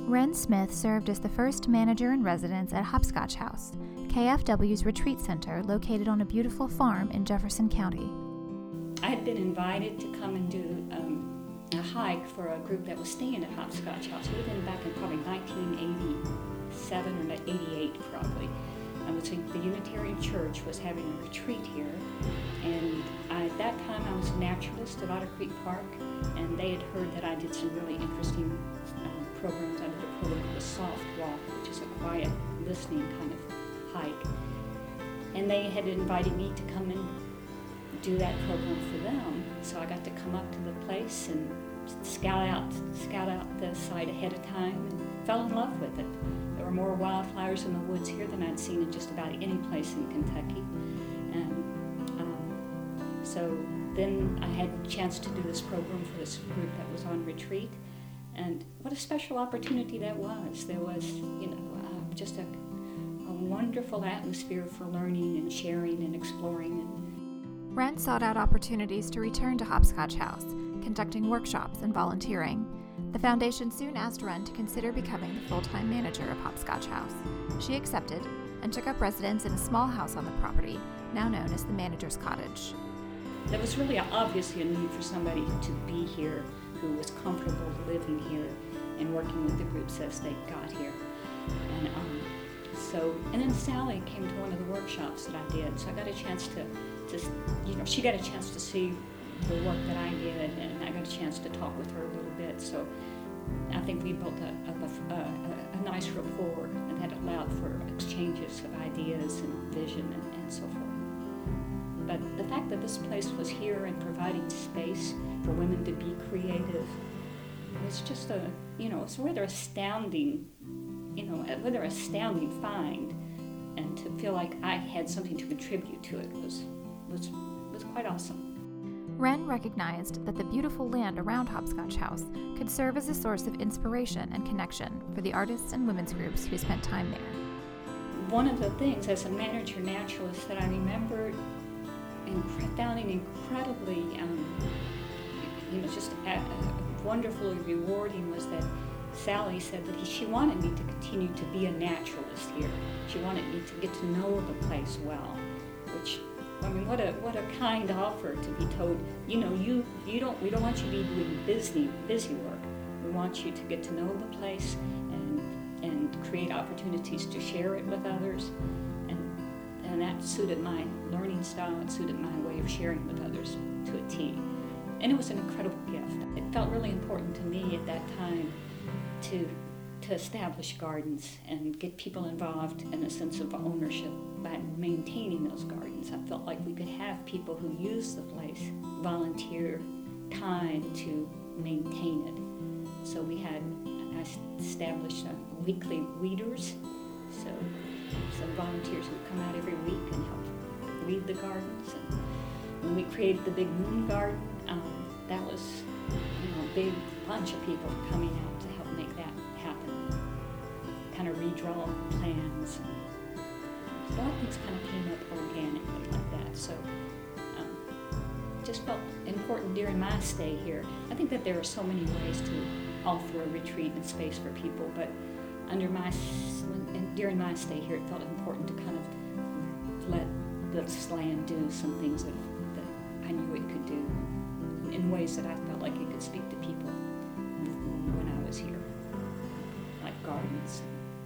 Wren Smith served as the first manager in residence at Hopscotch House, KFW's retreat center located on a beautiful farm in Jefferson County. I had been invited to come and do a hike for a group that was staying at Hopscotch House. It would have been back in probably 1987 or 88 probably. The Unitarian Church was having a retreat here, and at that time I was a naturalist at Otter Creek Park, and they had heard that I did some really interesting programs. I did a program called the Soft Walk, which is a quiet listening kind of hike, and they had invited me to come and do that program for them. So I got to come up to the place and scout out the site ahead of time and fell in love with it. There were more wildflowers in the woods here than I'd seen in just about any place in Kentucky. And so then I had a chance to do this program for this group that was on retreat. And what a special opportunity that was. There was, just a wonderful atmosphere for learning and sharing and exploring. Wren sought out opportunities to return to Hopscotch House, conducting workshops and volunteering. The foundation soon asked Wren to consider becoming the full-time manager of Hopscotch House. She accepted and took up residence in a small house on the property, now known as the Manager's Cottage. There was really obviously a need for somebody to be here who was comfortable living here and working with the groups as they got here. And then Sally came to one of the workshops that I did, so I got a chance she got a chance to see the work that I did, and I got a chance to talk with her a little bit. So I think we built a nice rapport, and that allowed for exchanges of ideas and vision and so forth. But the fact that this place was here and providing space for women to be creative was just it's rather astounding find, and to feel like I had something to contribute to it was quite awesome. Wren recognized that the beautiful land around Hopscotch House could serve as a source of inspiration and connection for the artists and women's groups who spent time there. One of the things as a manager naturalist that I remembered and found incredibly, wonderfully rewarding was that Sally said that she wanted me to continue to be a naturalist here. She wanted me to get to know the place well, which, what a kind offer to be told, we don't want you to be doing busy work. We want you to get to know the place and create opportunities to share it with others. And that suited my learning style, it suited my way of sharing with others to a T. And it was an incredible gift. It felt really important to me at that time to establish gardens and get people involved in a sense of ownership by maintaining those gardens. I felt like we could have people who use the place volunteer time to maintain it. So I established weekly weeders, so some volunteers would come out every week and help weed the gardens. And when we created the Big Moon Garden, that was a big bunch of people coming out to help make that happen. Kind of redraw plans. And a lot of things kind of came up organically like that. So just felt important during my stay here. I think that there are so many ways to offer a retreat and space for people, but during my stay here, it felt important to kind of let this land do some things that I knew it could do in ways that I felt like it could speak to people when I was here, like gardens.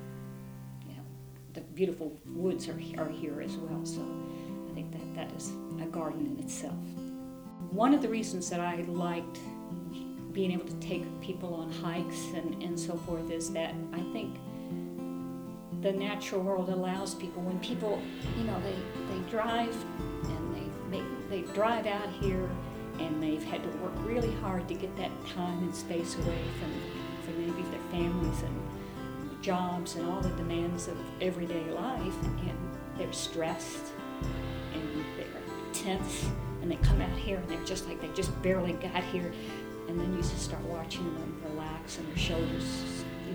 The beautiful woods are here as well, so I think that is a garden in itself. One of the reasons that I liked being able to take people on hikes and so forth is that I think the natural world allows people, when people, they drive and they drive out here and they've had to work really hard to get that time and space away from maybe their families and jobs and all the demands of everyday life, and they're stressed and they're tense, and they come out here and they're just like they just barely got here, and then you just start watching them relax and their shoulders,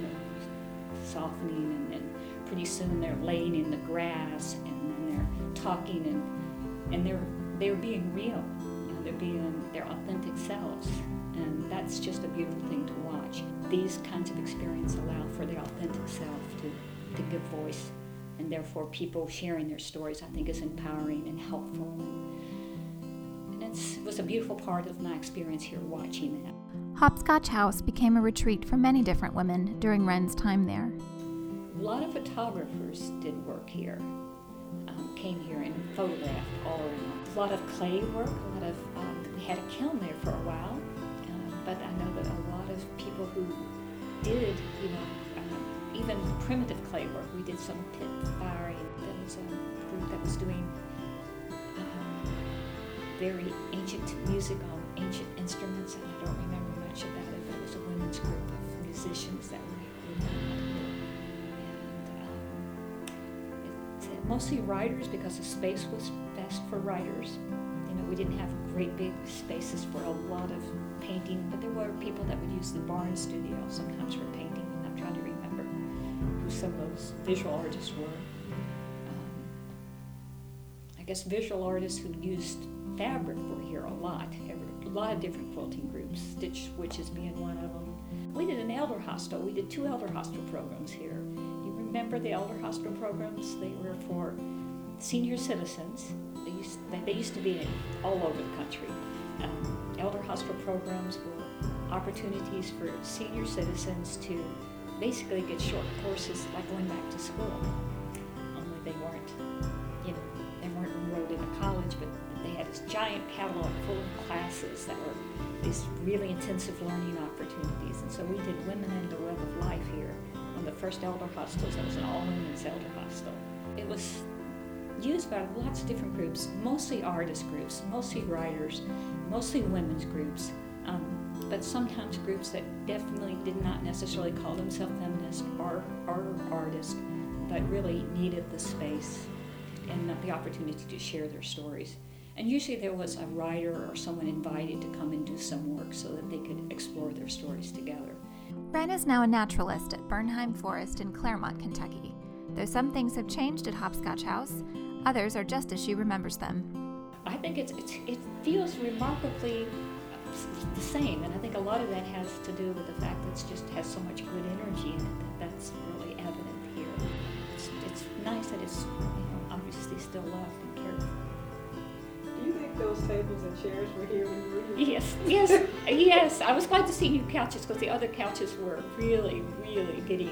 softening, and then pretty soon they're laying in the grass and then they're talking and they're being real, they're being their authentic selves, and that's just a beautiful thing to watch. these kinds of experiences allow for the authentic self to give voice, and therefore people sharing their stories, I think, is empowering and helpful. And it was a beautiful part of my experience here watching that. Hopscotch House became a retreat for many different women during Wren's time there. A lot of photographers did work here, came here and photographed all around. A lot of clay work, we had a kiln there for a while, but I know that a lot of people who did, even primitive clay work. We did some pit firing. There was a group that was doing very ancient music on ancient instruments, and I don't remember much about it, but it was a women's group of musicians that were mostly writers, because the space was best for writers. We didn't have great big spaces for a lot of painting, but there were people that would use the barn studio sometimes for painting, and I'm trying to remember who some of those visual artists were. I guess visual artists who used fabric were here a lot of different quilting groups, Stitch Witches being one of them. We did an elder hostel. We did 2 elder hostel programs here. You remember the elder hostel programs? They were for senior citizens. They used to be all over the country. Elder hostel programs were opportunities for senior citizens to basically get short courses like going back to school. Only they weren't enrolled in a college, but they had this giant catalog full of classes that were these really intensive learning opportunities. And so we did Women in the Web of Life here. One of the first elder hostels, that was an all-women's elder hostel. It was used by lots of different groups, mostly artist groups, mostly writers, mostly women's groups, but sometimes groups that definitely did not necessarily call themselves feminist or artists, but really needed the space and the opportunity to share their stories. And usually there was a writer or someone invited to come and do some work so that they could explore their stories together. Wren is now a naturalist at Bernheim Forest in Claremont, Kentucky. Though some things have changed at Hopscotch House, others are just as she remembers them. I think it feels remarkably the same, and I think a lot of that has to do with the fact that it just has so much good energy in it that's really evident here. It's nice that it's obviously still loved and cared for. Do you think those tables and chairs were here when you were here? Yes. I was glad to see new couches, because the other couches were really, really getting,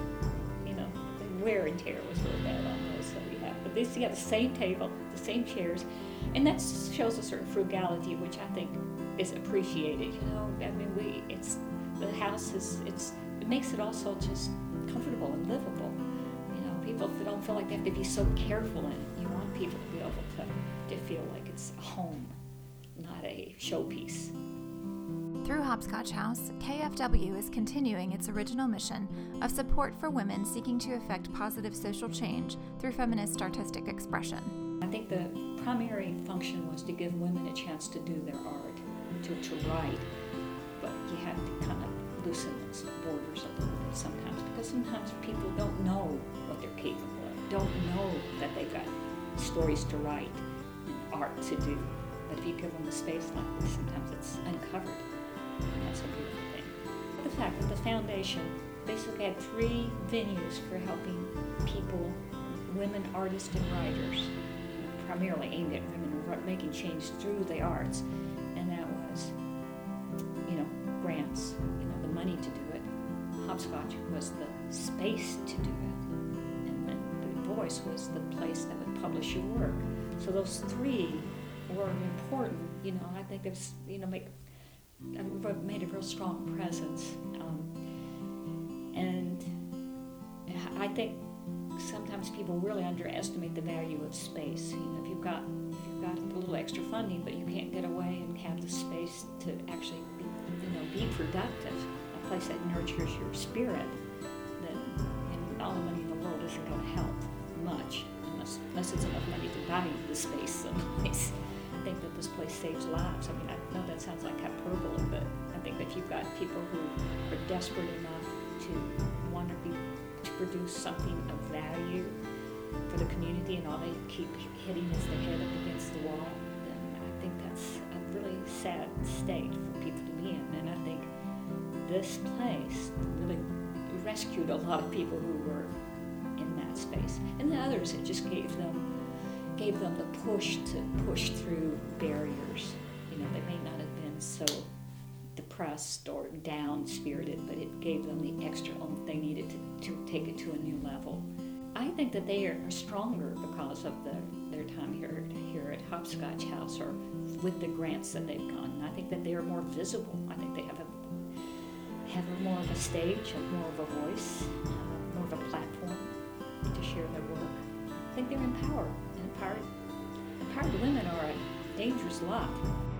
the wear and tear was really bad on those that we have. But this, the same table, the same chairs, and that shows a certain frugality, which I think is appreciated. The house it makes it also just comfortable and livable. People don't feel like they have to be so careful in it. You want people to be able to feel like it's a home, not a showpiece. Through Hopscotch House, KFW is continuing its original mission of support for women seeking to effect positive social change through feminist artistic expression. I think the primary function was to give women a chance to do their art, to write, but you have to kind of loosen those borders a little bit sometimes, because sometimes people don't know what they're capable of, don't know that they've got stories to write and art to do. But if you give them a space like this, sometimes it's uncovered, and that's a beautiful thing. The fact that the foundation basically had 3 venues for helping people, women artists and writers, primarily aimed at women making change through the arts, and that was, grants, the money to do it. Hopscotch was the space to do it, and then the Voice was the place that would publish your work. So those 3 were important. I think it's made a real strong presence, and I think sometimes people really underestimate the value of space. If you've got a little extra funding, but you can't get away and have the space to actually be productive, a place that nurtures your spirit, then all the money in the world isn't going to help much unless it's enough money to buy the space someplace. I think that this place saves lives. I know that sounds like hyperbole, but I think that if you've got people who are desperate enough to want to produce something of value for the community, and all they keep hitting is their head up against the wall, then I think that's a really sad state for people to be in. And I think this place really rescued a lot of people who were in that space. And the others, it just gave them the push to push through barriers. You know, they may not have been so depressed or down-spirited, but it gave them the extra oomph they needed to take it to a new level. I think that they are stronger because of their time here at Hopscotch House, or with the grants that they've gotten. I think that they are more visible. I think they have more of a stage, more of a voice, more of a platform to share their work. I think they're empowered, and empowered women are a dangerous lot.